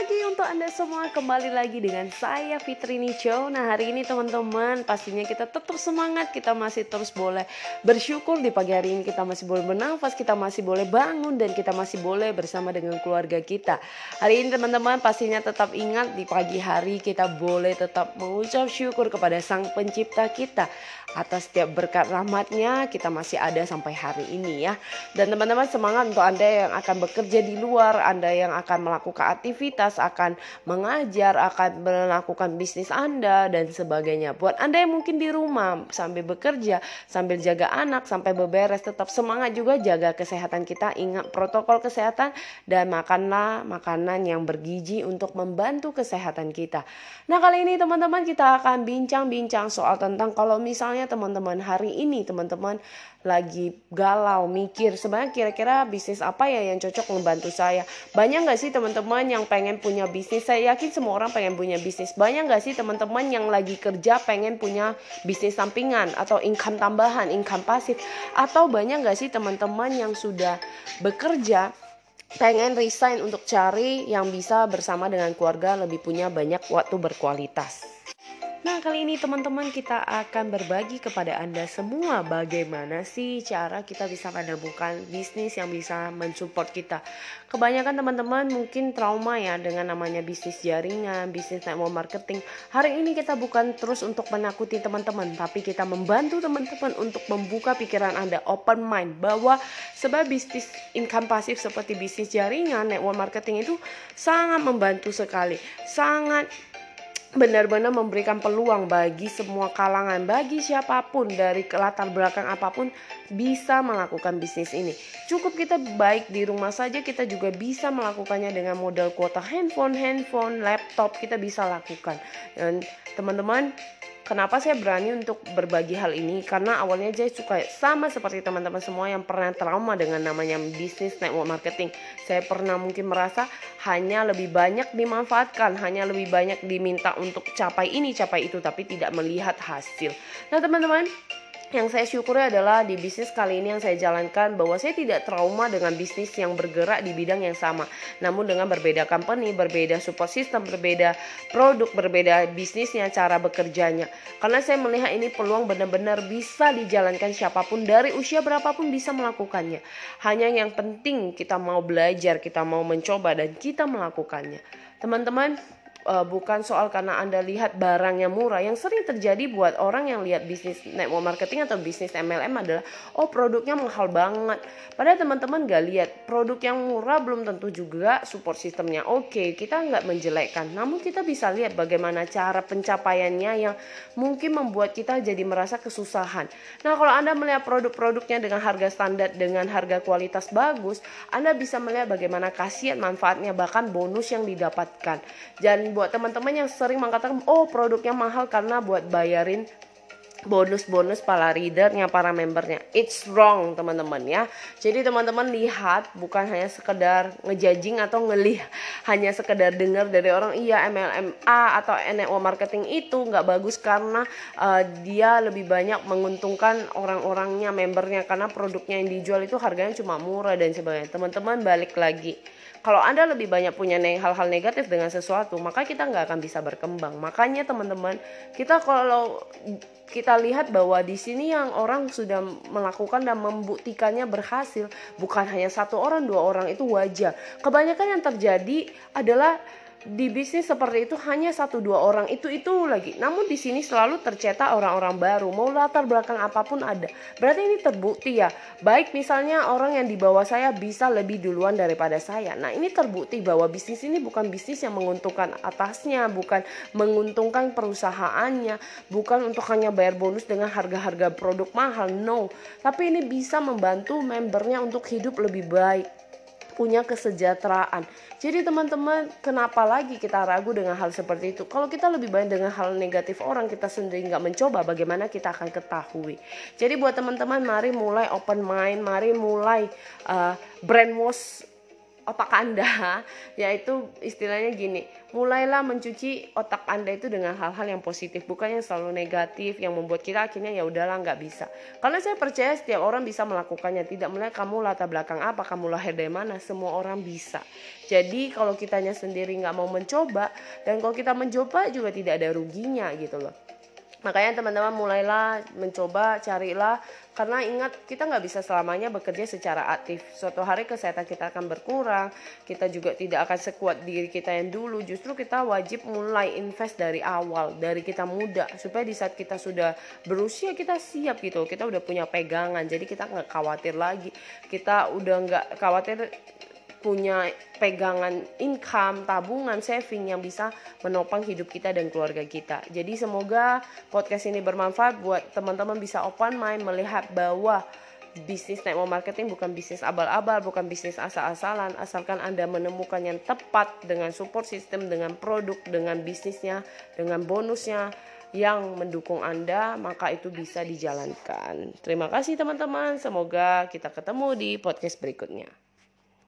pagi untuk Anda semua, kembali lagi dengan saya Fitri Nicho. Nah, hari ini teman-teman, pastinya kita tetap semangat, kita masih terus boleh bersyukur di pagi hari ini, kita masih boleh bernafas, kita masih boleh bangun, dan kita masih boleh bersama dengan keluarga kita. Hari ini teman-teman pastinya tetap ingat, di pagi hari kita boleh tetap mengucap syukur kepada Sang Pencipta kita atas setiap berkat rahmatnya. Kita masih ada sampai hari ini ya. Dan teman-teman semangat untuk Anda yang akan bekerja di luar, Anda yang akan melakukan aktivitas, akan mengajar, akan melakukan bisnis Anda dan sebagainya. Buat Anda yang mungkin di rumah sambil bekerja, sambil jaga anak, sampai beberes, tetap semangat juga jaga kesehatan kita. Ingat protokol kesehatan dan makanlah makanan yang bergizi untuk membantu kesehatan kita. Nah, kali ini teman-teman kita akan bincang-bincang soal tentang kalau misalnya teman-teman hari ini teman-teman lagi galau mikir sebenarnya kira-kira bisnis apa ya yang cocok membantu saya. Banyak gak sih teman-teman yang pengen punya bisnis? Saya yakin semua orang pengen punya bisnis. Banyak gak sih teman-teman yang lagi kerja pengen punya bisnis sampingan atau income tambahan, income pasif? Atau banyak gak sih teman-teman yang sudah bekerja pengen resign untuk cari yang bisa bersama dengan keluarga, lebih punya banyak waktu berkualitas? Nah, kali ini teman-teman kita akan berbagi kepada Anda semua bagaimana sih cara kita bisa menemukan bisnis yang bisa mensupport kita. Kebanyakan teman-teman mungkin trauma ya dengan namanya bisnis jaringan, bisnis network marketing. Hari ini kita bukan terus untuk menakuti teman-teman, tapi kita membantu teman-teman untuk membuka pikiran Anda, open mind, bahwa sebab bisnis income pasif seperti bisnis jaringan, network marketing itu sangat membantu sekali, sangat benar-benar memberikan peluang bagi semua kalangan, bagi siapapun dari latar belakang apapun bisa melakukan bisnis ini. Cukup kita baik di rumah saja, kita juga bisa melakukannya dengan modal kuota handphone, laptop, kita bisa lakukan. Dan teman-teman, kenapa saya berani untuk berbagi hal ini? Karena awalnya saya suka sama seperti teman-teman semua yang pernah trauma dengan namanya bisnis network marketing. Saya pernah mungkin merasa hanya lebih banyak dimanfaatkan, hanya lebih banyak diminta untuk capai ini, capai itu, tapi tidak melihat hasil. Nah teman-teman, yang saya syukuri adalah di bisnis kali ini yang saya jalankan bahwa saya tidak trauma dengan bisnis yang bergerak di bidang yang sama. Namun dengan berbeda company, berbeda support system, berbeda produk, berbeda bisnisnya, cara bekerjanya. Karena saya melihat ini peluang benar-benar bisa dijalankan siapapun dari usia berapapun bisa melakukannya. Hanya yang penting kita mau belajar, kita mau mencoba dan kita melakukannya. Teman-teman, bukan soal karena Anda lihat barangnya murah. Yang sering terjadi buat orang yang lihat bisnis network marketing atau bisnis MLM adalah, oh produknya mahal banget. Padahal teman-teman gak lihat produk yang murah belum tentu juga support sistemnya oke. Kita gak menjelekkan, namun kita bisa lihat bagaimana cara pencapaiannya yang mungkin membuat kita jadi merasa kesusahan. Nah, kalau Anda melihat produk-produknya dengan harga standar, dengan harga kualitas bagus, Anda bisa melihat bagaimana khasiat, manfaatnya, bahkan bonus yang didapatkan. Dan buat teman-teman yang sering mengatakan, oh produknya mahal karena buat bayarin bonus-bonus para readernya, para membernya. It's wrong teman-teman ya. Jadi teman-teman lihat, bukan hanya sekedar ngejudging atau hanya sekedar dengar dari orang, iya MLMA atau network marketing itu gak bagus karena dia lebih banyak menguntungkan orang-orangnya, membernya, karena produknya yang dijual itu harganya cuma murah dan sebagainya. Teman-teman balik lagi, kalau Anda lebih banyak punya hal-hal negatif dengan sesuatu, maka kita nggak akan bisa berkembang. Makanya teman-teman, kalau kita lihat bahwa di sini yang orang sudah melakukan dan membuktikannya berhasil, bukan hanya satu orang, dua orang, itu wajar. Kebanyakan yang terjadi adalah di bisnis seperti itu hanya satu dua orang itu lagi. Namun di sini selalu tercetak orang-orang baru, mau latar belakang apapun ada. Berarti ini terbukti ya. Baik misalnya orang yang di bawah saya bisa lebih duluan daripada saya. Nah, ini terbukti bahwa bisnis ini bukan bisnis yang menguntungkan atasnya, bukan menguntungkan perusahaannya, bukan untuk hanya bayar bonus dengan harga-harga produk mahal. No, tapi ini bisa membantu membernya untuk hidup lebih baik, punya kesejahteraan. Jadi teman-teman, kenapa lagi kita ragu dengan hal seperti itu? Kalau kita lebih banyak dengan hal negatif orang, kita sendiri nggak mencoba, bagaimana kita akan ketahui? Jadi buat teman-teman, mari mulai open mind, mari mulai brainwash otak Anda, yaitu istilahnya gini, mulailah mencuci otak Anda itu dengan hal-hal yang positif, bukan yang selalu negatif yang membuat kita akhirnya ya udahlah nggak bisa. Karena saya percaya setiap orang bisa melakukannya, tidak melihat kamu latar belakang apa, kamu lahir dari mana, semua orang bisa. Jadi kalau kitanya sendiri nggak mau mencoba, dan kalau kita mencoba juga tidak ada ruginya gitu loh. Makanya teman-teman mulailah mencoba, carilah, karena ingat kita nggak bisa selamanya bekerja secara aktif. Suatu hari kesehatan kita akan berkurang, kita juga tidak akan sekuat diri kita yang dulu. Justru kita wajib mulai invest dari awal, dari kita muda, supaya di saat kita sudah berusia kita siap gitu, kita udah punya pegangan, jadi kita nggak khawatir lagi, kita udah nggak khawatir punya pegangan income, tabungan, saving yang bisa menopang hidup kita dan keluarga kita. Jadi semoga podcast ini bermanfaat buat teman-teman bisa open mind melihat bahwa bisnis network marketing bukan bisnis abal-abal, bukan bisnis asal-asalan. Asalkan Anda menemukan yang tepat dengan support system, dengan produk, dengan bisnisnya, dengan bonusnya yang mendukung Anda, maka itu bisa dijalankan. Terima kasih teman-teman, semoga kita ketemu di podcast berikutnya.